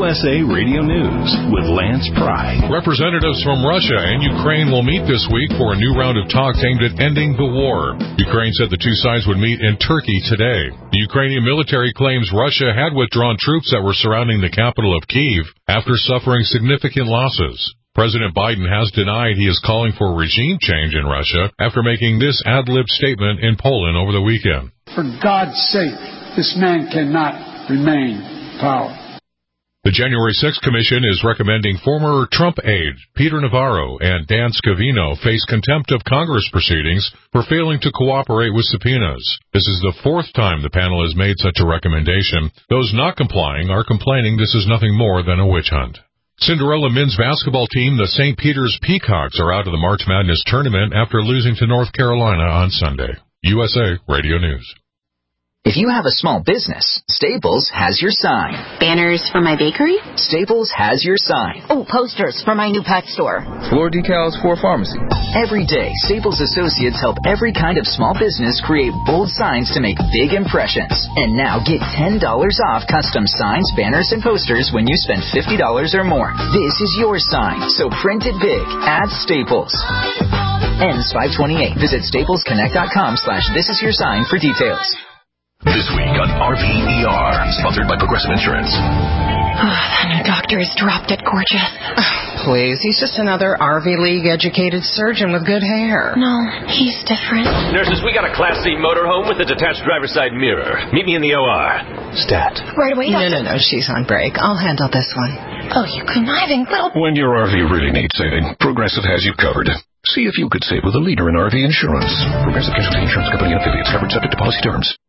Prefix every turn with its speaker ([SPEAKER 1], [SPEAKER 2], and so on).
[SPEAKER 1] USA Radio News with Lance Pry.
[SPEAKER 2] Representatives from Russia and Ukraine will meet this week for a new round of talks aimed at ending the war. Ukraine said the two sides would meet in Turkey today. The Ukrainian military claims Russia had withdrawn troops that were surrounding the capital of Kyiv after suffering significant losses. President Biden has denied he is calling for regime change in Russia after making this ad-lib statement in Poland over the weekend.
[SPEAKER 3] For God's sake, this man cannot remain in power.
[SPEAKER 2] The January 6th Commission is recommending former Trump aides Peter Navarro and Dan Scavino face contempt of Congress proceedings for failing to cooperate with subpoenas. This is the fourth time the panel has made such a recommendation. Those not complying are complaining this is nothing more than a witch hunt. Cinderella men's basketball team, the St. Peter's Peacocks, are out of the March Madness tournament after losing to North Carolina on Sunday. USA Radio News.
[SPEAKER 4] If you have a small business, Staples has your sign.
[SPEAKER 5] Banners for my bakery?
[SPEAKER 4] Staples has your sign.
[SPEAKER 5] Oh, posters for my new pet store.
[SPEAKER 6] Floor decals for a pharmacy.
[SPEAKER 4] Every day, Staples associates help every kind of small business create bold signs to make big impressions. And now get $10 off custom signs, banners, and posters when you spend $50 or more. This is your sign, so print it big at Staples. Ends 5/28. Visit staplesconnect.com/thisisyoursign for details.
[SPEAKER 7] This week on RVER, sponsored by Progressive Insurance.
[SPEAKER 5] That new doctor is drop dead gorgeous.
[SPEAKER 8] Please, he's just another RV League educated surgeon with good hair.
[SPEAKER 5] No, he's different.
[SPEAKER 9] Nurses, we got a Class C motorhome with a detached driver's side mirror. Meet me in the OR. Stat.
[SPEAKER 5] Right away, doctor.
[SPEAKER 8] No, she's on break. I'll handle this one.
[SPEAKER 5] Oh, you conniving little...
[SPEAKER 7] When your RV really needs saving, Progressive has you covered. See if you could save with a leader in RV insurance. Progressive Casualty Insurance Company and affiliates, covered subject to policy terms.